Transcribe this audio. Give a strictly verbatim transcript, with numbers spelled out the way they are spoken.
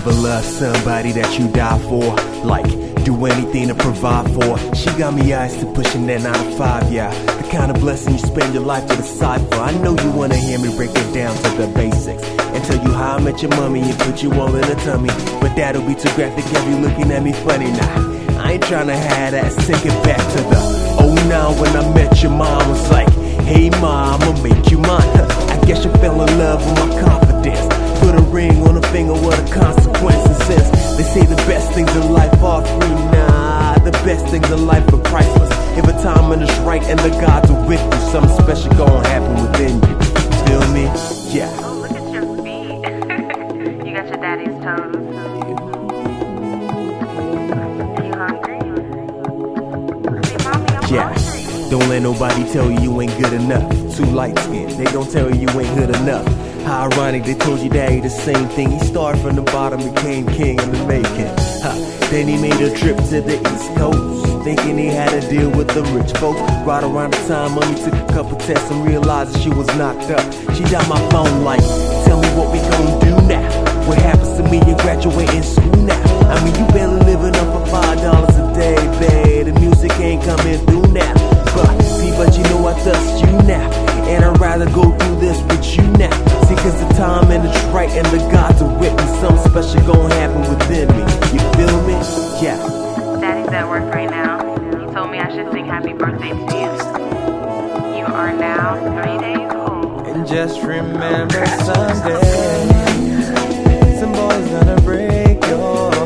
ever loved somebody that you die for? Like, do anything to provide for? She got me eyes to pushing that nine to five, yeah. The kind of blessing you spend your life to decide for. I know you wanna hear me break it down to the basics and tell you how I met your mommy and put you all in a tummy. But that'll be too graphic, have you looking at me funny now. I ain't tryna have that, take it back to the oh nine when I met your mom. Was like, hey mom, I'ma make you mine. I guess you fell in love with my confidence. Put a ring on a finger, what a consequences is. They say the best things in life are free, nah. The best things in life are priceless. If a timing is right and the gods are with you, something special gonna happen within you. Feel me? Yeah. Oh, look at your feet. You got your daddy's toes. Are you hungry? Hey, mommy, I'm Yeah. hungry. Don't let nobody tell you you ain't good enough. Too light skinned, they gon' tell you you ain't good enough. How ironic, they told you that he the same thing. He started from the bottom, became king in the making. Huh. Then he made a trip to the East Coast, thinking he had to deal with the rich folks. Right around the time mommy took a couple tests and realized that she was knocked up. She dialed my phone like, tell me what we gon' do now. What happens to me in graduating school now? I mean, you barely living up for five dollars a day, babe. The music ain't coming through now. But, see, but you know I trust you now, and I'd rather go through this with you now. See, cause the time and it's right and the gods are with me. Something special gon' happen within me. You feel me? Yeah. Daddy's at work right now. He told me I should sing happy birthday to you. You are now three days old. And just remember someday, some boy's gonna break your